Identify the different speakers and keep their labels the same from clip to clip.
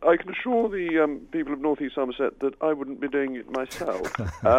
Speaker 1: I can assure the people of North East Somerset that I wouldn't be doing it myself.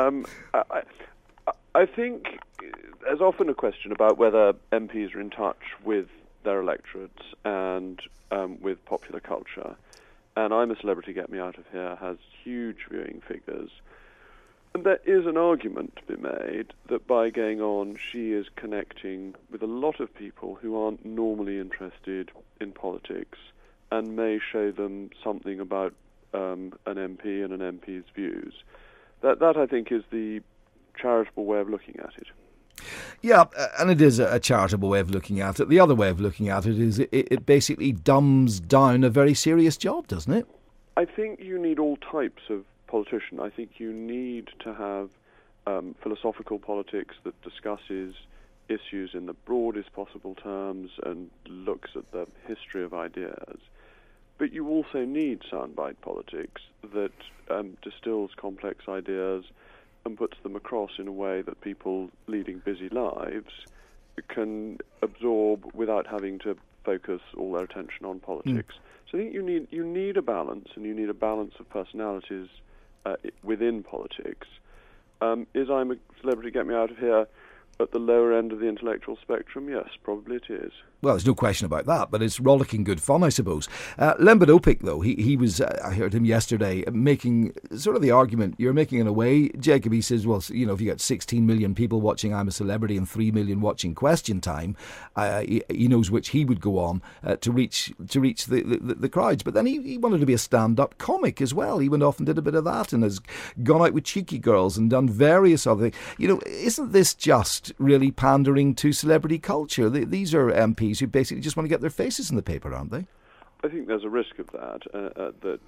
Speaker 1: I think there's often a question about whether MPs are in touch with their electorates and with popular culture. And I'm a Celebrity, Get Me Out of Here has huge viewing figures. And there is an argument to be made that by going on, she is connecting with a lot of people who aren't normally interested in politics and may show them something about an MP and an MP's views. That I think, is the charitable way of looking at it.
Speaker 2: Yeah, and it is a charitable way of looking at it. The other way of looking at it is it basically dumbs down a very serious job, doesn't it?
Speaker 1: I think you need all types of politician. I think you need to have philosophical politics that discusses issues in the broadest possible terms and looks at the history of ideas. But you also need soundbite politics that distills complex ideas and puts them across in a way that people leading busy lives can absorb without having to focus all their attention on politics. So I think you need a balance, and you need a balance of personalities within politics. Is I'm a Celebrity, Get Me Out of Here at the lower end of the intellectual spectrum? Yes, probably it is.
Speaker 2: Well, there's no question about that, but it's rollicking good fun, I suppose. Lembit Opik, though, he was, I heard him yesterday, making sort of the argument you're making in a way, Jacob. He says, well, you know, if you got 16 million people watching I'm a Celebrity and 3 million watching Question Time, he knows which he would go on to reach the crowds. But then he wanted to be a stand-up comic as well. He went off and did a bit of that and has gone out with Cheeky Girls and done various other things. You know, isn't this just really pandering to celebrity culture? These are MPs who basically just want to get their faces in the paper, aren't they?
Speaker 1: I think there's a risk of that,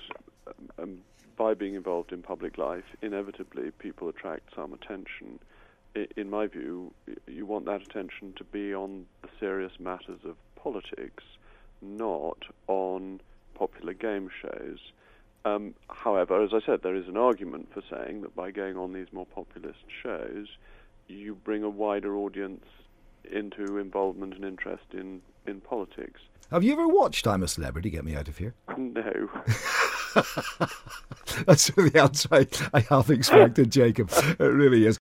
Speaker 1: by being involved in public life, inevitably people attract some attention. In my view, you want that attention to be on the serious matters of politics, not on popular game shows. However, as I said, there is an argument for saying that by going on these more populist shows, you bring a wider audience into involvement and interest in politics.
Speaker 2: Have you ever watched I'm a Celebrity, Get Me Out of Here?
Speaker 1: No.
Speaker 2: That's the answer I half expected, Jacob. It really is.